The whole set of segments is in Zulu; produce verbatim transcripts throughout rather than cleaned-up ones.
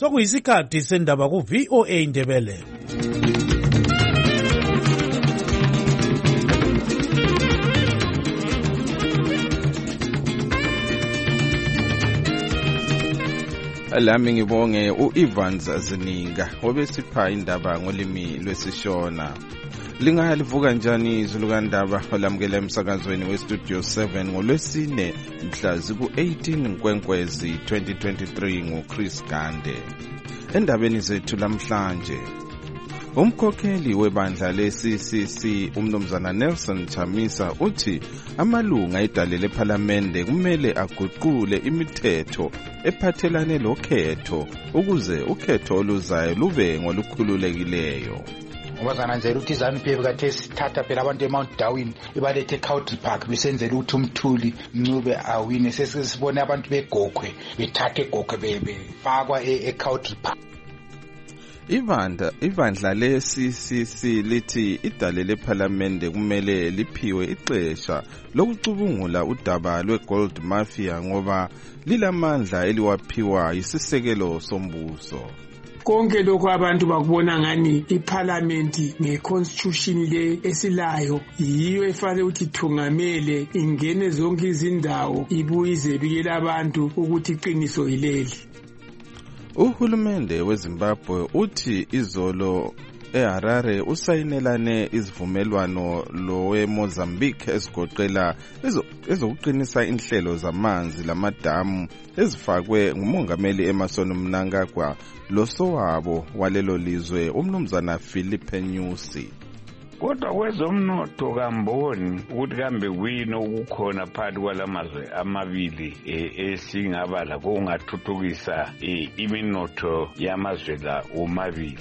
Sokuyisikhathi sendaba ku V O A Indebele. Lami ngibonge u-Evans Zininga obesipha indaba ngolimi lwesishona. Lingalivuka njani izulu kandaba olamukela emsakazweni we-Studio seven ngolwesine mhla ziku-eighteen Nkwenkwezi twenty twenty-three nguChris Gande. Endabeni zethu lamhlanje, umkhokheli webandla le-C C C umnumzana Nelson Chamisa uthi amalunga edale lephalamende kumele aguqule imithetho ephathelane lokhetho ukuze ukhetho oluzayo lube ngolukhululekileyo. Ngobazana nje ukuthi ZANU-P F kade sithatha phela abantu eMount Darwin ibalethe eCountry Park besenzela ukuthi umthuli Ncube awine, sesibone abantu beGokhwe bethatha eGokhwe befakwa eCountry Park. Ivandla ivandla le-C C C lithi idale lephalamende kumele liphiwe ixesha lokucubungula udaba lwe-Gold Mafia ngoba lilamandla eliwaphiwa yisisekelo sombuso. Konke lokho abantu bakubona ngani iparliament ngeconstitution le esilayo yiyo efanele ukuthi thungamele ingene zonke izindawo ibuyize bikela abantu ukuthi iqiniso yileli. Uhulumende weZimbabwe uthi izolo eHarare usayinelane izivumelwano loweMozambique esigoqela ezokuqinisa inhlelo zamanzi lamadamu ezifakwe ngumongameli Emmerson Mnangagwa losowabo walelo lizwe umnumzana Philippe Nyusi. Kodwa kwezomnotho kamboni ukuthi kambe kuyini okukhona phakathi kwalamazwe amabili esingabala kungathuthukisa iminotho yamazwe la omabili.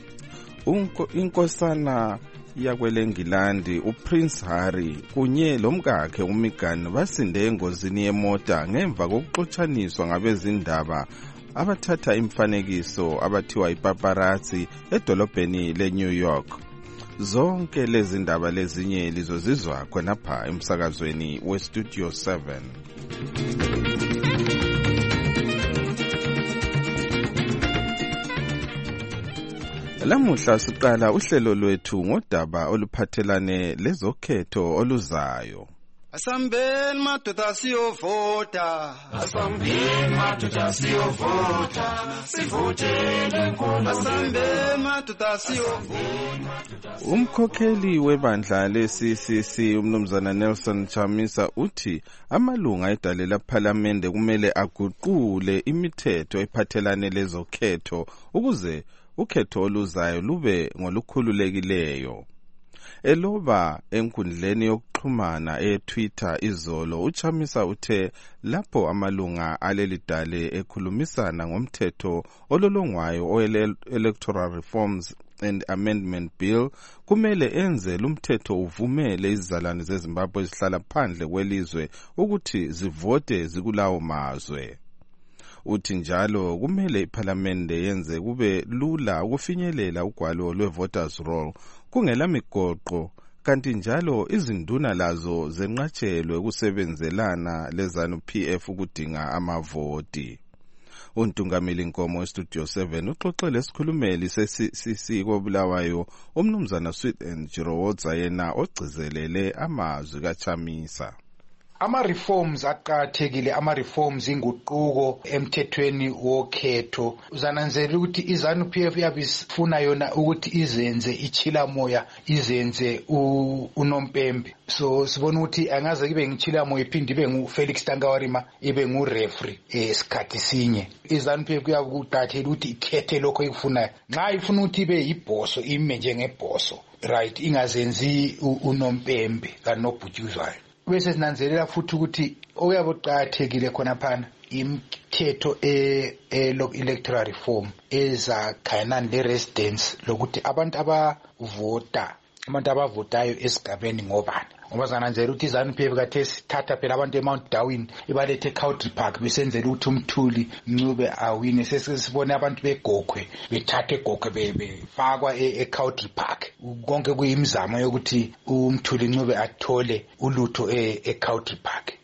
Inkosana yakwelengilandi uPrince Harry kunye lomkakhe uMeghan basinde engozini yemota ngemva kokuxotshaniswa ngabezindaba abathatha imfanekiso abathiwa ipaparazzi edolobheni leNew York. Zonke lezi ndaba lezinye lizozizwa khonapha emsakazweni weStudio seven. Lamuhla siqala uhlelo lwethu ngodaba oluphathelane lezokhetho oluzayo. Asambeni madoda siyovota, asambeni madoda siyovota, sivotele nkolo. Asambeni madoda siyovota. Umkhokheli webandla le-C C C umnumzana Nelson Chamisa uthi amalunga edale lephalamende kumele aguqule imithetho ephathelane lezokhetho ukuze ukhetho oluzayo lube ngolukhululekileyo. Eloba enkundleni yokuxhumana e-Twitter izolo uChamisa uthe lapho amalunga alelidale ekhulumisana ngomthetho ololongwayo o-Electoral Reforms and Amendment Bill kumele enze lumthetho uvumele izizalwane zeZimbabwe ezihlala phandle kwelizwe ukuthi zivote zikulawo mazwe. Uthi njalo kumele iPhalamende yenze kube lula ukufinyelela ugwalo lwe-voters roll kungela migoqo, kanti njalo izinduna lazo zenqatshelwe ukusebenzelana leZANU-P F ukudinga amavoti. Untungameli Nkomo weStudio seven uxoxele isikhulumeli se-C C C koBulawayo umnumzana Sweet and Jirowodza yena ogcizelele amazwi kaChamisa. Ama-reforms aqakathekile, ama-reforms inguquko emthethweni wokhetho. Uzananzela ukuthi iZANU-P F yabisifuna yona ukuthi izenze ichila moya, izenze unompembe. So sibona ukuthi angaze kibe ngichila moya iphinde ibe nguFelix Tangawarima ibe ngureferee esikhathi sinye. iZANU-P F kuyakuqathela ukuthi ikhethe lokho ikufunayo. Nxa ifuna ukuthi ibe yibhoso ime njengebhoso, right, ingazenzi unompembe kanobhutshuzwayo. Bese sinanzelela futhi ukuthi okuyaboqathekile khona phana imithetho e-electoral reform ezakhayana le-residence lokuthi abantu abavota abantu abavotayo esigabeni ngobani. Ngoba zananzela ukuthi iZANU-P F kade sithatha phela abantu eMount Darwin ibalethe eCountry Park besenzela ukuthi umthuli Ncube awine, sesibone abantu beGokhwe bethatha eGokhwe befakwa eCountry Park. Konke kuyimizamo yokuthi umthuli Ncube athole ulutho eCountry Park.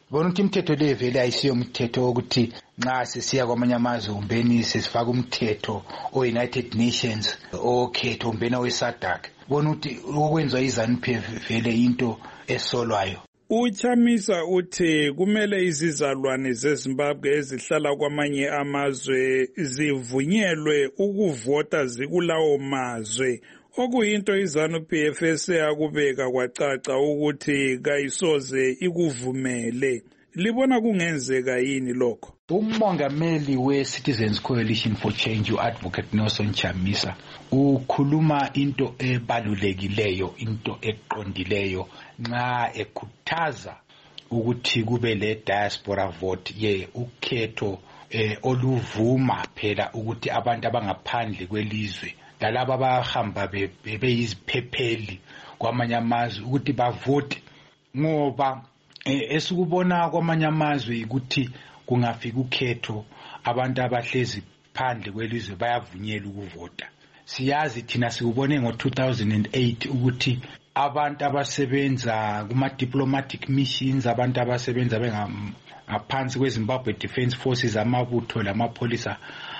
bona ukuthi imithetho le vele ayisiyo umthetho ukuthi nxa sesiya kwamanye amazwe umbeni sesifaka umthetho o-United Nations okhetho umbena we-SADC. Bona ukuthi okwenziwa yi-ZANU-P F vele into esolwayo. Uchamisa uthi kumele izizalwane zeZimbabwe ezihlala kwamanye amazwe zivunyelwe ukuvota zikulawo mazwe, okuyinto iZANU-P F eseyakubeka kwacaca ukuthi kayisoze ikuvumele. Libona kungenzeka yini lokho? Umongameli we-Citizens Coalition for Change u-Advocate Nelson Chamisa ukhuluma into ebalulekileyo, into eqondileyo nxa ekhuthaza ukuthi kube le diaspora vote ye ukhetho eh, oluvuma phela ukuthi abantu abangaphandle kwelizwe lalabo abahamba beyiziphepheli kwamanye amazwe ukuthi bavote, ngoba eh, esikubona kwamanye amazwe ukuthi kungafika ukhetho abantu abahlezi phandle kwelizwe bayavunyelwa ukuvota. Siyazi thina sikubone ngo two thousand eight ukuthi abantu abasebenza kuma diplomatic missions, abantu abasebenza bengaphansi kweZimbabwe Defence Forces, amabutho lamapolisa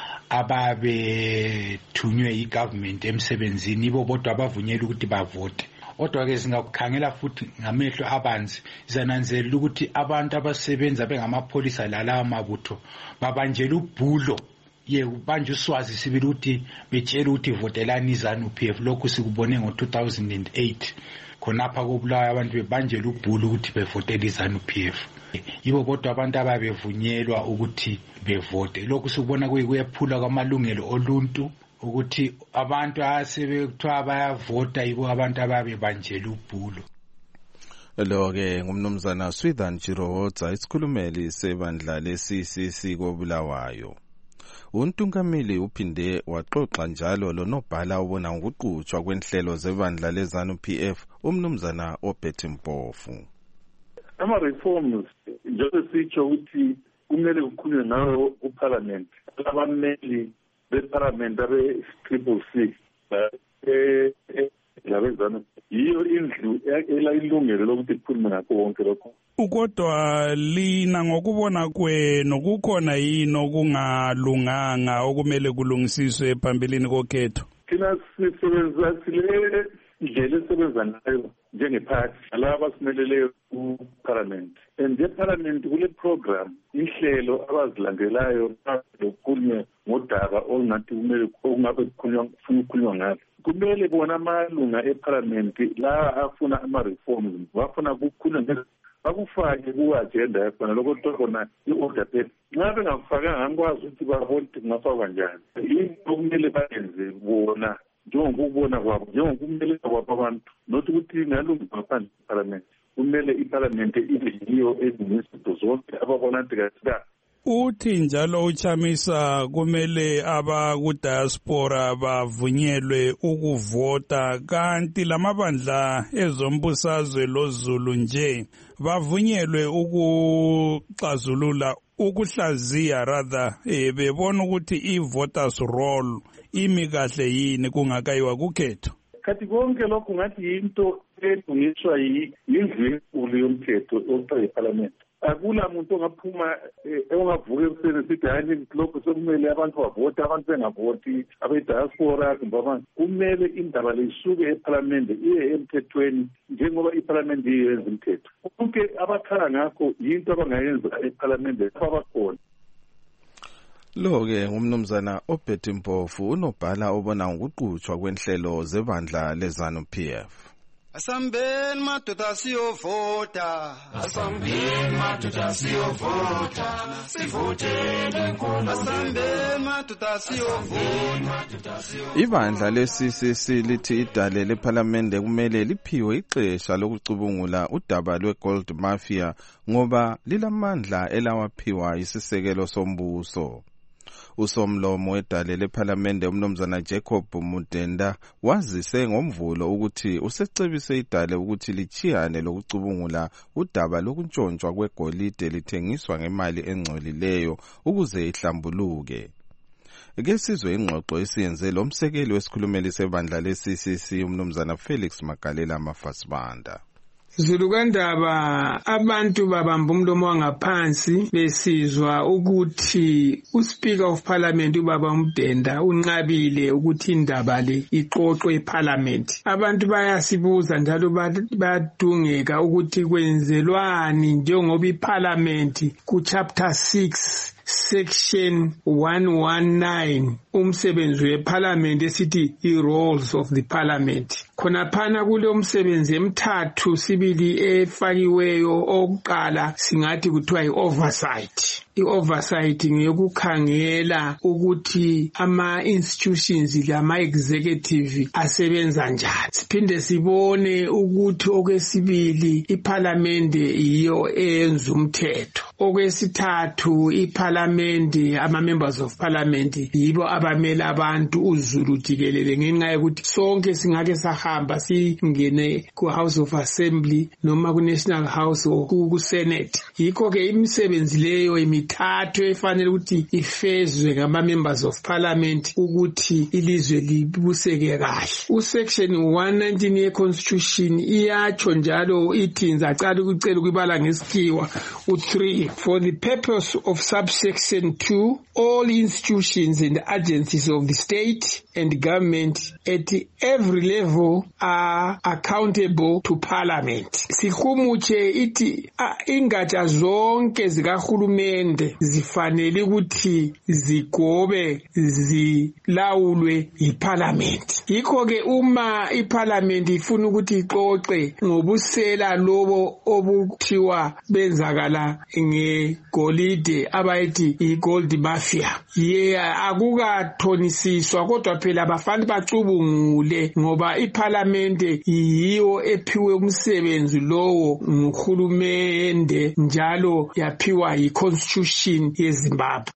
ababethunywe yi-government emsebenzini, ibo bodwa abavunyelwa ukuthi bavote. Kodwa ke singakukhangela futhi ngamehlo abanzi, sizananzelela ukuthi abantu abasebenza bengamapolisa lalawa mabutho babanjela ubhulo, ye ubanje uswazi sibili ukuthi betshela ukuthi votelani iZANU-P F. Lokhu sikubone ngo two thousand eight khonapha kubulawa abantu bebanjela ubhulo ukuthi bevotela iZANU-P F. Yibo bodwa abantu ababevunyelwa ukuthi bevote. Lokhu sikubona kuyephula kwamalungelo oluntu ukuthi abantu asebekuthiwa bayavota yibo abantu ababebanjela ubhulo. Lo-ke ngumnumzana Swithan Chiroza, isikhulumeli sebandla le-C C C koBulawayo. Untungameli uphinde waxoxa njalo lonobhala ubona ngokuqhutshwa kwenhlelo zebandla leZANU-P F umnumzana Obert Mpofu. Ama-reforms njengoba sitsho ukuthi kumele kukhulunywe ngawo uParliament, abameli beParliament abe-triple C labezanu yiyo indlu elayilungelo lokuthi kukhulume ngakho konke lokho. Kodwa lina ngokubona kwenu kukhona yini okungalunganga okumele kulungisiswe phambilini kokhetho? Thina sisebenza sile indlela esebenza ngayo njengephathi laba abasimeleleyo kuParliament, and eParliament kule program inhlelo abazilandelayo lokukhulunywa ngodaba olungathi kumele okungabe kukhulunywa ngalo. Kumele bona amalunga eParliament la afuna ama-reforms bafuna kukhulunywa bakufake ku-agenda yakhona lokho khona i-order paper. Nxa bengakufakanga angikwazi ukuthi babone ukuthi kungafakwa kanjani. Into kumele bayenze bona njengokubona kwabo, njengokumele kwabo abantu, nothi ukuthi ngalungiswa ngaphandle kweParliament. Kumele iParliament ibe yiyo ezinto zonke ababona ukuthi kathina. Uthi njalo uChamisa kumele abakudiaspora bavunyelwe ukuvota, kanti lamabandla ezombusazwe loZulu nje bavunyelwe ukuxazulula ukuhlaziya rather eh, bebona ukuthi i-voters roll imi kahle yini kungakayiwa kukhetho. Kathi konke lokho ngathi yinto elungiswa yindlu enkulu yomthetho okuthiwa yiParliament. Akula muntu ongaphuma ongavuka ekuseni sithi hayi lokho sokumele abantu bavote, abantu bengavoti, abe-diaspora kumbe abantu. Kumele indaba lisuke eParliament iye emthethweni njengoba iParliament iyenza umthetho. Konke abakhala ngakho yinto abangayenza eParliament abakhona. Lo-ke ngumnumzana Obert Mpofu unobhala obona ngokuqhutshwa kwenhlelo zebandla leZANU-P F. Asambeni madoda siyovota, asambeni madoda siyovota, sivotele inkolo. Asambeni madoda siyovota. Ibandla le-C C C lithi idale leParliament kumele liphiwe ixesha lokucubungula udaba lwe-gold mafia ngoba lilamandla elawaphiwa isisekelo sombuso. Usomlomo wedale leParliament umnumzana Jacob Mudenda wazise ngomvulo ukuthi usecebise idale ukuthi lichiyane lokucubungula udaba lokuntshontshwa kwegolide lithengiswa ngemali engcolileyo ukuze ihlambuluke. Ke sizwe ingxoxo esiyenze lo msekeli wesikhulumeli sebandla le-C C C umnumzana Felix Magalela Mafasibanda. Zulukandaba abantu babamba umlomo wangaphansi besizwa ukuthi uSpeaker of Parliament ubaba uMdenda unqabile ukuthi indaba le iqoqwe eParliament. Abantu bayasibuza njalo badungeka ukuthi kwenzelwani njengoba iParliament ku chapter six section one nineteen umsebenzi weParliament esithi i-roles of the Parliament. Khonaphana kulo msebenzi emithathu sibili efakiweyo okuqala singathi kuthiwa i-oversight. I-oversight ngeyokukhangela ukuthi ama-institutions lama-executive asebenza njani. Siphinde sibone ukuthi okwesibili iParliament iyo eyenza umthetho. Okwesithathu iParliament, ama-members of Parliament yibo abamela abantu uZulu jikelele ngenxa yokuthi sonke singake sahamba singene ku-House of Assembly noma ku-National House or ku-Senate. Yikho ke imisebenzi leyo imithathu efanele ukuthi ifezwe ngama-members of Parliament ukuthi ilizwe libuseke kahle. U-section one nineteen ye-Constitution iyatsho njalo ithi ngizacala ukucela ukubala ngesikhiwa u three. For the purpose of subsection two, all institutions and agencies of the state and government at every level are accountable to Parliament. Sikhumuche iti ingatsha zonke zikahulumende zifanele ukuthi zigobe zilawulwe yiParliament. Yikho ke uma iParliament ifuna ukuthi ixoxe ngobusela lobo obuthiwa benzakala ngegolide abayithi igold mafia, ye akukathonisiswa kodwa phela abafani bacubungule ngoba iParliament yiyo ephiwe umsebenzi lowo nguhulumende njalo yaphiwa yiConstitution yeZimbabwe.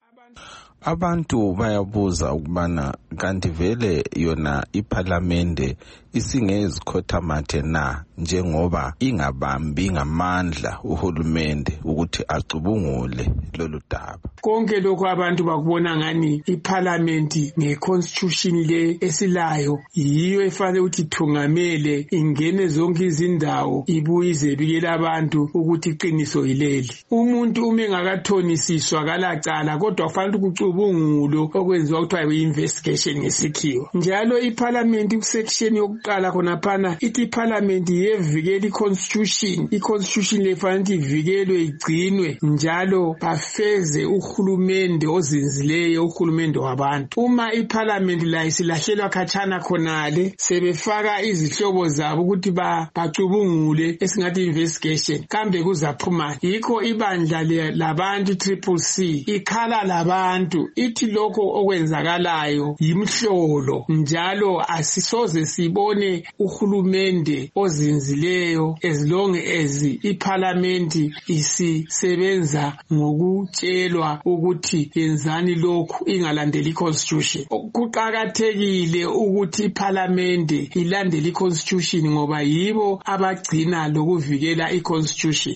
Abantu bayabuza ukubana kanti vele yona iParliament isingezikhothamathe na njengoba ingabambi ngamandla uhulumende ukuthi acubungule lolu daba. Konke lokho abantu bakubona ngani iParliament ngeConstitution le esilayo yiyo efanele ukuthi thungamele ingene zonke izindawo ibuyize bikele abantu ukuthi iqiniso yileli. Umuntu uma engakathonisiswa kalacala kodwa kufanele ukucubungulo okwenziwa kuthiwa i-investigation ngesikhiwa. Njalo iParliament ku-section yokuqala khonaphana ithi iParliament yevikela iConstitution. iConstitution le fanele ivikelwe igcinwe njalo bafeze uhulumende ozinzileyo, uhulumende wabantu. Uma iParliament la isilahlelwa khatshana khonale sebefaka izihlobo zabo ukuthi bacubungule esingathi investigation kambe kuzaphuma. Yikho ibandla labantu triple C ikhala labantu ithi lokho okwenzakalayo yimhlolo njalo asisoze sibone uhulumende ozinzileyo as long as iParliament isisebenza ngokutshelwa ukuthi yenzani lokhu ingalandeli iConstitution. Kuqakathekile ukuthi iParliament ilandele iConstitution ngoba yibo abagcina lokuvikela iConstitution.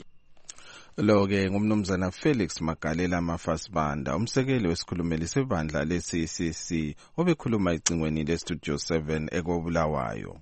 Lo-ke ngumnumzana Felix Magalela Mafasibanda, umsekeli wesikhulumeli sebandla le-C C C obekhuluma icingweni le-Studio seven ekobulawayo.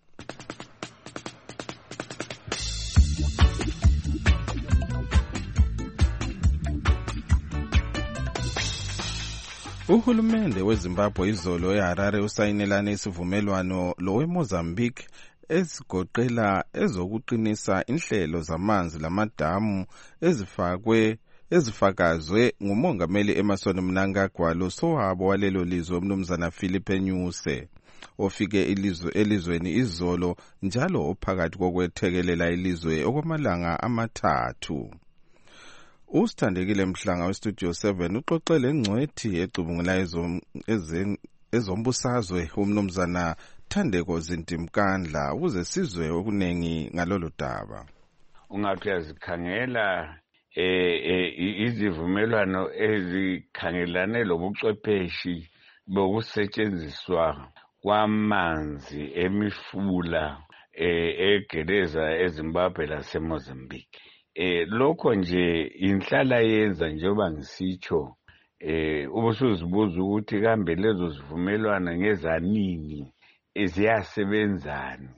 Uhulumende weZimbabwe izolo eHarare usayinelane isivumelwano lo weMozambique ezigoqela ezokuqinisa inhlelo zamanzi lamadamu ezifakwe ezifakazwe ngumongameli Emmerson Mnangagwa losowabo walelo lizwe umnumzana Philip Nyuse ofike ilizwe elizweni izolo njalo ophakathi kokwethekelela ilizwe okwamalanga amathathu. Usithandekile Mhlanga weStudio seven uxoxele ngcwethi ecubungula ezombusazwe umnumzana Thandeko Zintimkandla ukuze sizwe okunengi ngalolu daba. Ungathi yazikhangela eh izivumelwano ezikhangelane lobuchwepeshi bokusetshenziswa kwamanzi emifula egeleza eZimbabwe laseMozambique. Eh lokho nje inhlala yenza njengoba ngisitsho eh ubusuzibuza ukuthi kambe lezo zivumelwana ngezanini eziyasebenzani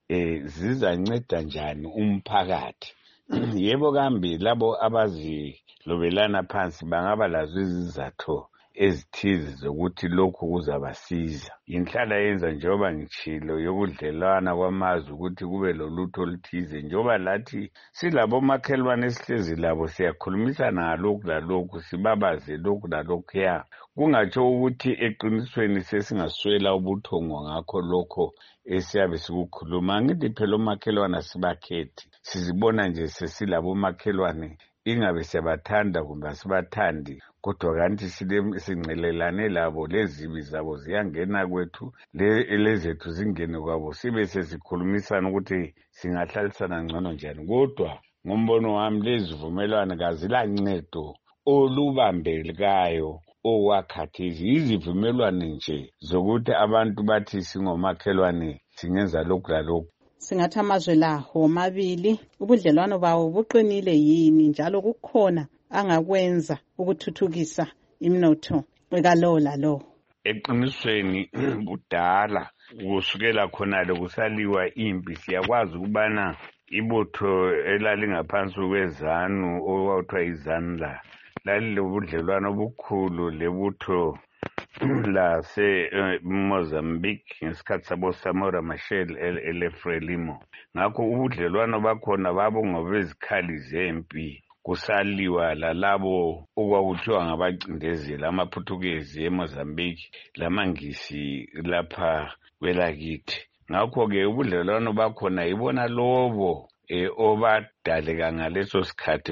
eh zizanceda njani umphakathi. Yebo kambi labo abazilobelana phansi bangaba lazo izizathu ezithize zokuthi lokhu kuzabasiza. Inhlala yenza njengoba ngichilo yokudlelwana kwamazwi ukuthi kube lolutho oluthize njengoba lathi silabo makhelwane esihlezi labo siyakhulumisana ngalokhu lalokhu sibabaze lokhu lalokhu ya kungatsho ukuthi eqinisweni sesingaswela ubuthongo ngakho lokho esiyabe sikukhuluma. Ngithi phela omakhelwane sibakhethi sizibona nje sesilabo makhelwane ingabe siyabathanda kumbe asibathandi kodwa kanti sincelelane labo lezibi zabo ziyangena kwethu lezethu zingene kwabo sibe sesikhulumisana ukuthi singahlalisana ngcono njani. Kodwa ngombono wami lezivumelwano kazilancedo olubambelekayo okwakhathesi izivumelwano nje zokuthi abantu bathi singomakhelwane singenza lokhu lalokhu. Singathi amazwe la womabili ubudlelwano bawo buqinile yini njalo kukhona angakwenza ukuthuthukisa imnotho ekalowo lalowo? Eqinisweni kudala kusukela khonale kusaliwa impi siyakwazi ukubana ibutho elalingaphansi kwezanu okwakuthiwa izanu la lalilobudlelwano obukhulu lebutho lase Mozambique ngesikhathi sabo Samora Machel ele-Frelimo. Ngakho ubudlelwano bakhona babongobezikhali zempi kusaliwa lalabo okwakuthiwa ngabacindezeli amaPhuthukezi eMozambique lamangisi lapha kwelakithi. Ngakho-ke ubudlelwano bakhona ibona lobo eh obadaleka ngaleso sikhathi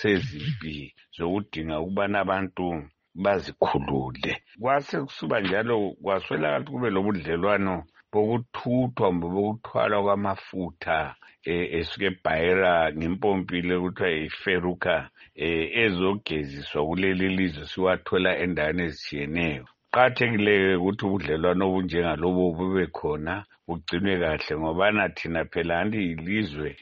sezimpi zokudinga ukubana abantu bazikhulule. Kwase kusuba njalo kwaswela kube lobudlelwano bokuthuthwa bokuthwala kwamafutha eh esuke eBaira ngimpompile kuthiwa iFeruka eh ezogeziswa kuleli lizwe siwathola endaweni ezitshiyeneyo. Qakathekile ukuthi ubudlelwano obunjengalobo bube khona bugcinwe kahle ngoba nathina phela anti ilizwe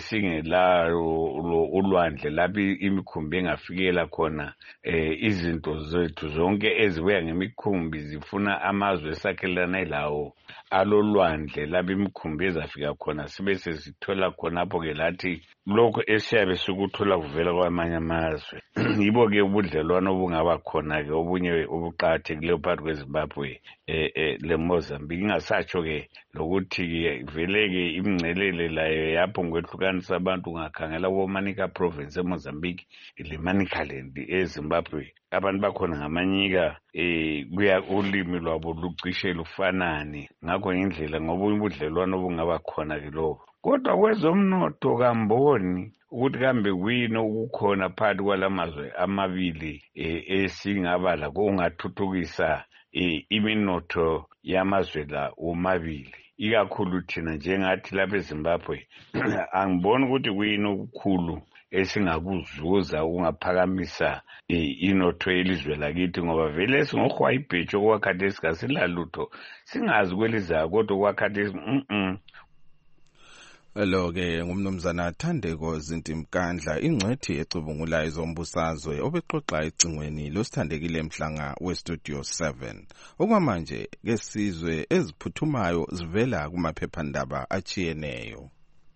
esingelayo ulwandle lapho imikhumbi engafikela khona eh izinto zethu zonke ezibuya ngemikhumbi zifuna amazwe esakhelana lawo alolwandle lapho imikhumbi ezafika khona sibe sesithola khonapho ke lathi lokho esiyabe sikuthola kuvela kwamanye amazwe. Yibo ke ubudlelwano obungaba khona ke obunye obuqathekileyo phakathi kweZimbabwe eh eh leMozambique. Ingasatsho ke lokuthi veleke imingcelele layo yapho ngokwehlukanisa abantu ngakhangela kuManica province eMozambique leManicaland eZimbabwe abantu bakhona ngamanyika eh kuya ulimi lwabo lucishe lufanane. Ngakho indlela ngoba ubudlelwano obungaba khona ke lobo. Kodwa kwezomnotho kamboni ukuthi kambe kuyini ukukhona phakathi kwalamazwe amabili esingaba la kungathuthukisa iminotho yamazwe la omabili ikakhulu thina njengathi lapha eZimbabwe. Angiboni ukuthi kuyini okukhulu esingakuzuza ungaphakamisa inotho yelizwe lakithi ngoba vele singohwayibhejo kwakhathesi kasilalutho singazi kwelizayo kodwa kwakhathesi mhm. Lo ke ngumnumzana Thandeko Zintimkandla ingcwethi ecubungula izombusazwe obexoxa ecingweni losithandekile emhlanga westudio seven. Okwamanje ke sizwe eziphuthumayo zivela kumaphephandaba achiyeneyo.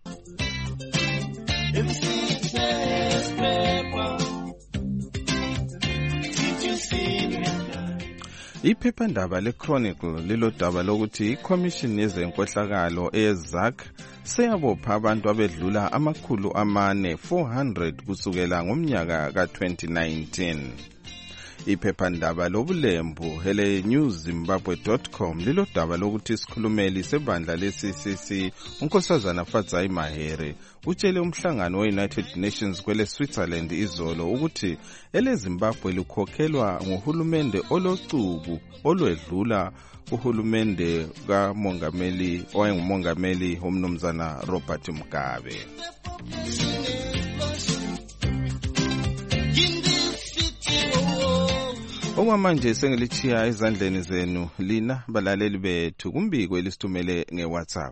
Iphephandaba leChronicle lilodaba lokuthi iCommission yezenkohlakalo eyeZAC seyabopha abantu abedlula amakhulu amane four hundred kusukela ngomnyaka ka twenty nineteen. Iphephandaba lobulembu hele news zimbabwe dot com lilodaba lokuthi isikhulumeli sebandla le-C C C uNkosazana Fadzai Mahere utshele umhlangano we-United Nations kwele Switzerland izolo ukuthi eleZimbabwe likhokhelwa ngohulumende olocuku olwedlula uhulumende kamongameli owayengumongameli umnumzana Robert Mugabe. Okwamanje sengilichiya ezandleni zenu lina balaleli bethu kumbiko elisithumele ngeWhatsApp.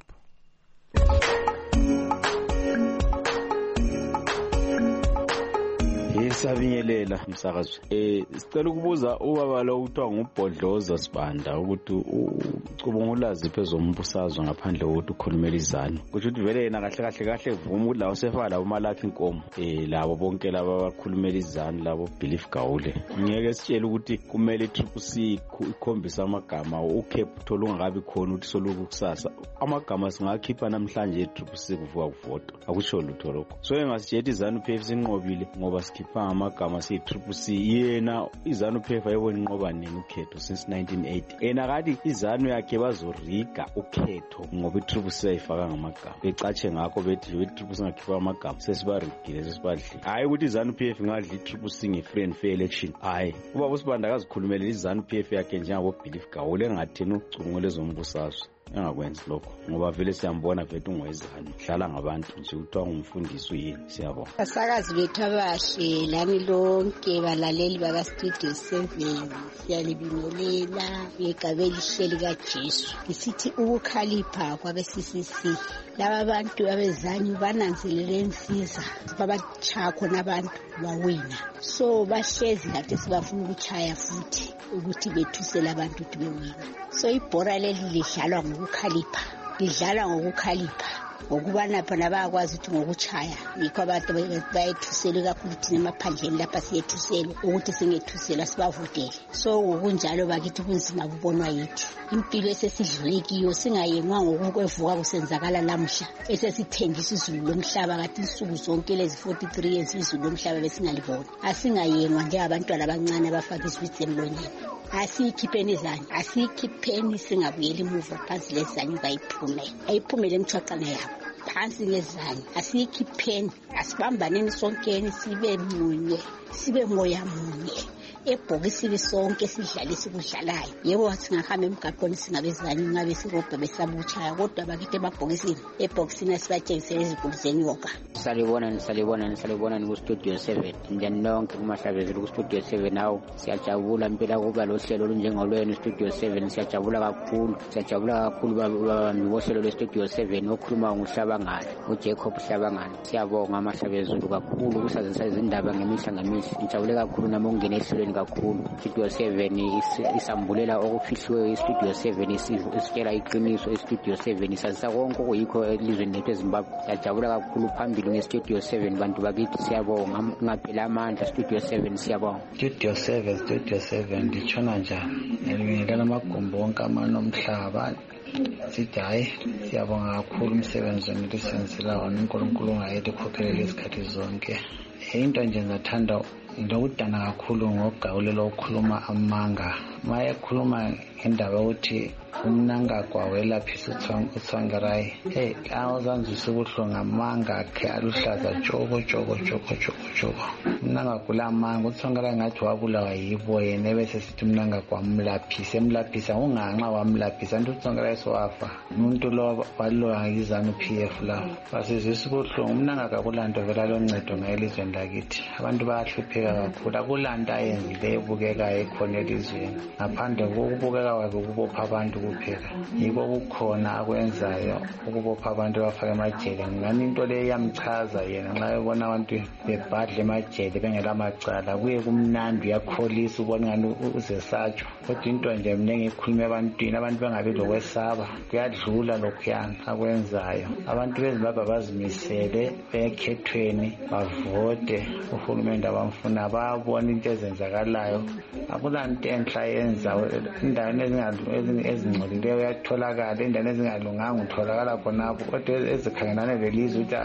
Siyabingelela msakazi. Eh sicela ukubuza ubaba lo uthiwa ngubhodloza Sibanda ukuthi ucubungula ziphe zombusazwe ngaphandle kokuthi ukhulumela izanu. Kusho ukuthi vele yena kahle kahle kahle vuma ukuthi la usefaka labo malakhi inkomo eh labo bonke laba abakhulumela izanu labo Belief Gawule. Ngeke sitshele ukuthi kumele Triple C ikhombisa amagama uCap thola ungakabi khona ukuthi soluku kusasa. Amagama singakhipha namhlanje eTriple C kuvuka kuvota. Akusho lutho lokho. So engasitshela izanu P F sinqobile ngoba sikhipha amagama siyi Triple C yena izanu P F ayebona inqoba nini ukhetho since nineteen eighty. Ena kadi izanu yakhe bazoriga ukhetho ngoba iTriple C ayifaka ngamagama. Becatshe ngakho bethi iTriple C ngakhipha amagama sesibarigile sesibadli. Hayi ukuthi izanu P F ngadli iTriple C nge-free and fair election. Hayi ubaba uSibanda akazikhulumela izanu P F yakhe njengabo Belief Gawule engatheni ukucubungula ezombusazwe. Engakwenzi lokho ngoba vele siyambona vethu ungwezana hlala ngabantu nje uthiwa ngumfundisi uyini siyabona. Asakazi bethu abahle lani lonke balaleli baka Studio seven siyalibingelela igabeli hleli kaJesu. Isithi ukukhalipha kwabe C C C laba bantu abezanyu bananzelele insiza babachaya khona abantu bawina. So bahlezi kade sibafuna ukuchaya futhi ukuthi bethusela abantu ukuthi bewina. So ibhora leli lidlalwa ngokukhalipha lidlalwa ngokukhalipha ngokubana phana bayakwazi ukuthi ngokuchaya yikho abantu bayethusela kakhulu thina emaphandleni lapha siyethusela ukuthi singethusela sibavotele. So ngokunjalo bakithi kunzima kubonwa yithi impilo esesidlule kiyo singayenwa ngokukwevuka kusenzakala lamhla esesithengisa izulu lomhlaba kathi insuku zonke lezi forty-three years izulu lomhlaba besingalibona. Asingayenwa njengabantwana abancane abafaka iswitsi emlonyeni. Asikhipheni izani asikhipheni singabuyeli emuva phansi lezanyu bayiphume ayiphumele emthwaqana yabo phansi ngezanyu asikhipheni asibambaneni sonkeni sibe munye sibe moya munye ebhokisini sonke sidlale sikudlalayo. Yebo singahamba emgaqweni singabezanyu ngabe sirobha besabuchaya kodwa bakithi emabhokisini ebhokisini asibatshengisele izinkulu zenyoka. Salibona nisalibona nisalibona ku Studio seven njani nonke kumahlabezelo ku Studio seven nawo siyajabula impela kuba lo hlelo olunjengolwenu Studio seven siyajabula kakhulu siyajabula kakhulu babami bohlelo le Studio seven okhuluma ngohlabangana uJacob Hlabangana. Siyabonga amahlabezelo kakhulu kusazisa izindaba ngemihla ngemihla. Ngijabule kakhulu nami ungene ehlelweni kakhulu. Studio seven isambulela okufihliwe iStudio seven isitshela iqiniso iStudio seven isazisa konke okuyikho elizweni lethu eZimbabwe. Siyajabula kakhulu phambili ngeStudio seven bantu bakithi siyabonga ngaphela amandla Studio seven siyabonga. Studio seven Studio seven ndichona njani elingela amagumbo onke amano omhlaba sithi hayi siyabonga kakhulu umsebenzi wenisenzela wona uNkulunkulu ungayedi khokhelele isikhathi zonke. Into nje ngathanda ndokudana kakhulu ngoGawule lokukhuluma amanga maye khuluma ngendaba ukuthi umnangagwa welaphisa uTsvangirai. Hey awuzanzisa ubuhlungu amanga akhe aluhlaza tshoko tshoko tshoko tshoko tshoko. Umnangagwa lamanga uTsvangirai ngathi wabulawa yibo yena bese sithi umnangagwa wamlaphisa emlaphisa unganxa wamlaphisa nto uTsvangirai sowafa. Umuntu lo walowa izanu P F la basizisa ubuhlungu umnangagwa kulanto vela loncedo ngelizweni lakithi. Abantu bayahlupheka kakhulu akulanda ayenzile ebukeka ekhona elizweni ngaphandle kokubukeka kwakhe ukubopha abantu kuphela. Yiko kukhona akwenzayo ukubopha abantu bafaka emajele. Ngani into le yamchaza yena nxa ebona abantu bebhadla emajele bengela macala kuye kumnandi yakholisa ubona ngani uzesatshwa. Kodwa into nje mnenge ikhuluma ebantwini abantu bengabe lokwesaba kuyadlula lokhuyana akwenzayo. Abantu beZimbabwe bazimisele bekhethweni bavote uhulumende abamfuna babona into ezenzakalayo. Akulanto enhla yenza endaweni ezingcolileyo yatholakala endaweni ezingalunganga utholakala khonapho kodwa ezikhangelane lelizwe ukuthi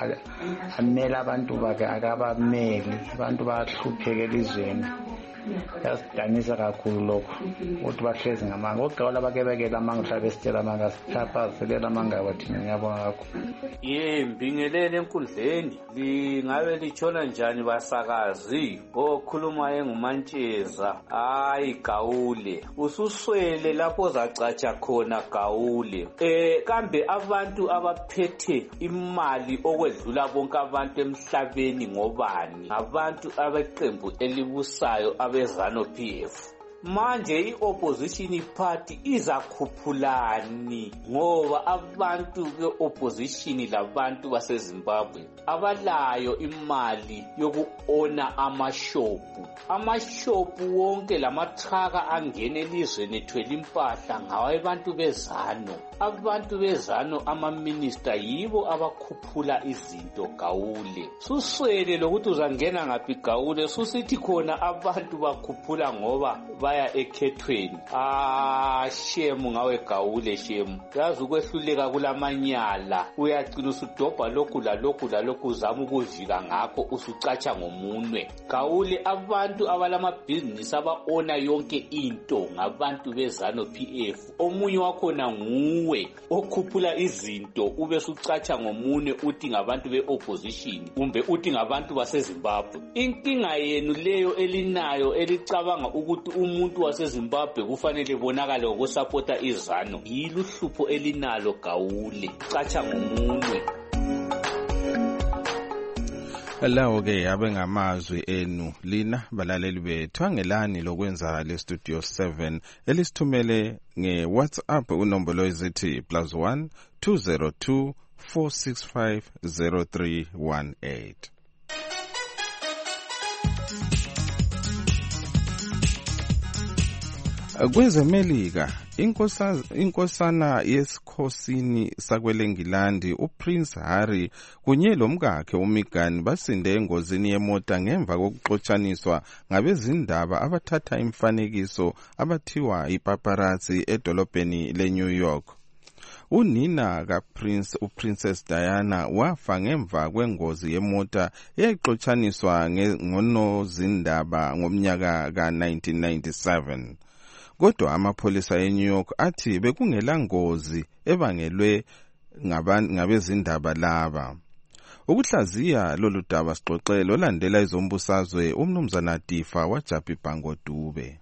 amele abantu bakhe akabameli abantu bahlupheke elizweni. Yasidanisa kakhulu lokho ukuthi bahlezi ngamanga oGawula bakebekela amanga mhla besitshela amanga sithaphazelela amanga bathina ngiyabonga kakhulu. Yembingelele enkundleni lingabe litshona njani basakazi okhuluma engumantsheza hayi Gawule ususwele lapho ozacatsha khona Gawule. Eh kambe abantu abaphethe imali okwedlula bonke abantu emhlabeni ngobani? Abantu abeqembu elibusayo abezanu P F. manje i-opposition party izakhuphulani ngoba abantu be-opposition labantu baseZimbabwe abalayo imali yoku-ona amashopu. Amashopu wonke lamatraka angene elizweni ethwele impahla ngawabantu bezano. Abantu bezano amaminista yibo abakhuphula izinto Gawule. Suswele lokuthi uzangena ngaphi Gawule, susithi khona abantu bakhuphula ngoba baya ekhethweni. Ah shemu ngawe Gawule shemu. Yazi ukwehluleka kulamanyala. Uyagcina usudobha lokhu lalokhu lalokhu uzama ukuvika ngakho usucatsha ngomunwe. Gawule abantu abalamabhizinisi abaona yonke into ngabantu bezano P F. Omunye wakhona nguwe okhuphula izinto ube sucatsha ngomunwe uthi ngabantu be-opposition kumbe uthi ngabantu baseZimbabwe. Inkinga yenu leyo elinayo elicabanga ukuthi umuntu waseZimbabwe kufanele bonakale ngokusapota izano yiluhlupho elinalo Gawule. Catsha ngomunwe. Lawo ke abengamazwi enu lina balaleli bethu angelani lokwenza le studio seven elisithumele nge WhatsApp unombolo ezithi plus one two zero two four six five zero three one eight. Kwezemelika inkosana yesikhosini sakwelengilandi uPrince Harry kunye lomkakhe uMeghan basinde engozini yemota ngemva kokuxotshaniswa ngabezindaba abathatha imfanekiso abathiwa ipaparazzi edolobheni leNew York. Unina kaPrince uPrincess Diana wafa ngemva kwengozi yemota eyayixotshaniswa ngonozindaba ngomnyaka ka nineteen ninety-seven. Kodwa amapholisa eNew York athi bekungela ngozi ebangelwe ngabezindaba laba. Ukuhlaziya lolu daba sixoxelo landela izombusazwe umnumzana Difa waJapi Bangodube.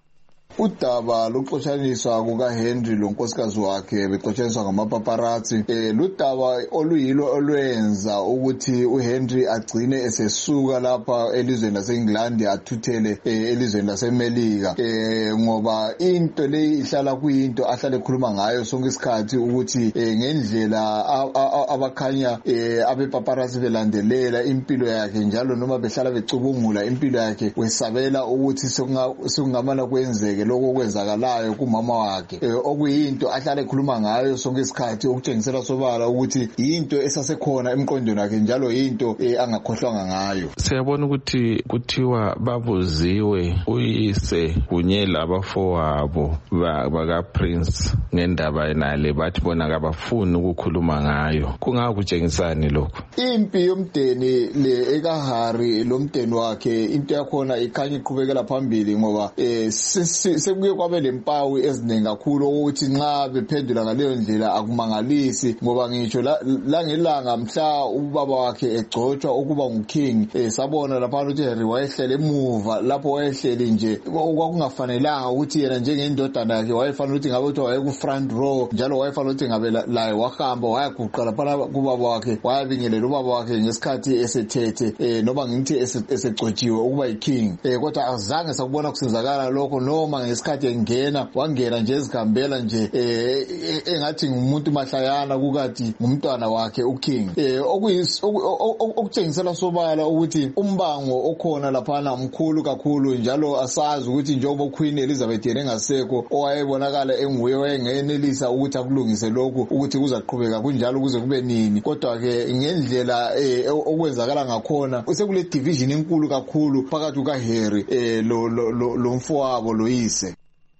Udaba lokuxotshaniswa kukaHenry lonkosikazi wakhe bexotshaniswa ngamapaparazzi eh ludaba oluyilo olwenza ukuthi uHenry agcine esesuka lapha elizweni laseEngland athuthele elizweni laseMelika eh ngoba into le ihlala kuyinto ahlale ekhuluma ngayo sonke isikhathi ukuthi ngendlela abakhanya abepaparazzi belandelela impilo yakhe njalo noma behlala becubungula impilo yakhe wesabela ukuthi sokungamana kwenzeke lokho kwenzakalayo kumama wakhe okuyinto ahlale ekhuluma ngayo sonke isikhathi okutshengisela sobala ukuthi into esasekhona emqondweni wakhe njalo into angakhohlwanga ngayo. Siyabona ukuthi kuthiwa babuziwe uyise kunye labafowabo baka Prince ngendaba yenale bathi bona kabafuni ukukhuluma ngayo. Kungakutshengisani lokho? Impi yomdeni le ekaHarry lomdeni wakhe into yakhona ikhanya iqhubekela phambili ngoba eh sekuye kwabe lempawu eziningi kakhulu ukuthi nxa bephendula ngaleyo ndlela akumangalisi ngoba ngisho la ngelanga mhla ubaba wakhe egcotshwa ukuba nguking eh sabona lapha ukuthi Harry wayehlele emuva lapho wayehleli nje okwakungafanelanga ukuthi yena njengendodana yakhe wayefanele ukuthi ngabe uthi waye ku front row njalo wayefanele ukuthi ngabe laye wahamba wayaguqa lapha kubaba wakhe wayabingelela ubaba wakhe ngesikhathi esethethe eh noma ngithi esegcotshiwe ukuba iking eh kodwa azange sakubona kusenzakala lokho noma ngesikhathi engena wangena nje ezigambela nje eh engathi ngumuntu mahlayana kukathi ngumntwana wakhe uking eh okutshengisela sobala ukuthi umbango okhona lapha umkhulu kakhulu njalo asazi ukuthi njengoba uQueen Elizabeth yena engasekho owayebonakala enguye wayengenelisa ukuthi akulungise lokhu ukuthi kuzaqhubeka kunjalo kuze kube nini kodwa ke ngendlela okwenzakala ngakhona usekule division enkulu kakhulu phakathi kukaHarry eh lo lo mfowabo loyise.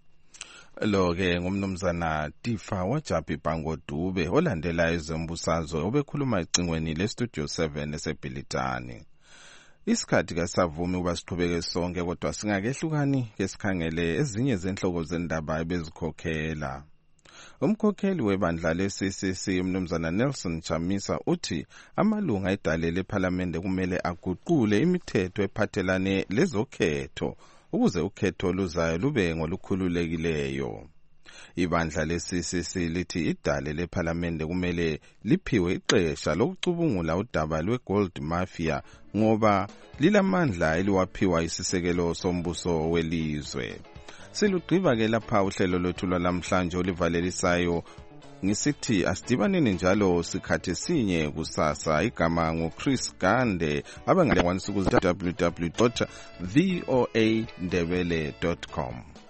Lo ke ngumnumzana Difa waJapi Bangodube olandela izembusazwe obekhuluma icingweni le Studio seven eseBhilitani. Isikhathi kasavumi uba siqhubeke sonke kodwa singakehlukani ke sikhangele ezinye zenhloko zendaba ebezikhokhela. Umkhokheli webandla le-C C C umnumzana Nelson Chamisa uthi amalunga edale lePhalamende kumele aguqule imithetho ephathelane lezokhetho ukuze ukhetho luzayo lube ngolukhululekileyo. Ibandla le-C C C lithi idale lePhalamende kumele liphiwe ixesha lokucubungula udaba lweGold Mafia ngoba lilamandla eliwaphiwa isisekelo sombuso welizwe. silugqiba ke lapha uhlelo lwethu lwalamhlanje olivalelisayo ngisithi asidibaneni njalo sikhathi sinye kusasa. Igama nguChris Gande, abengale wansuku w w w dot v o a ndebele dot com.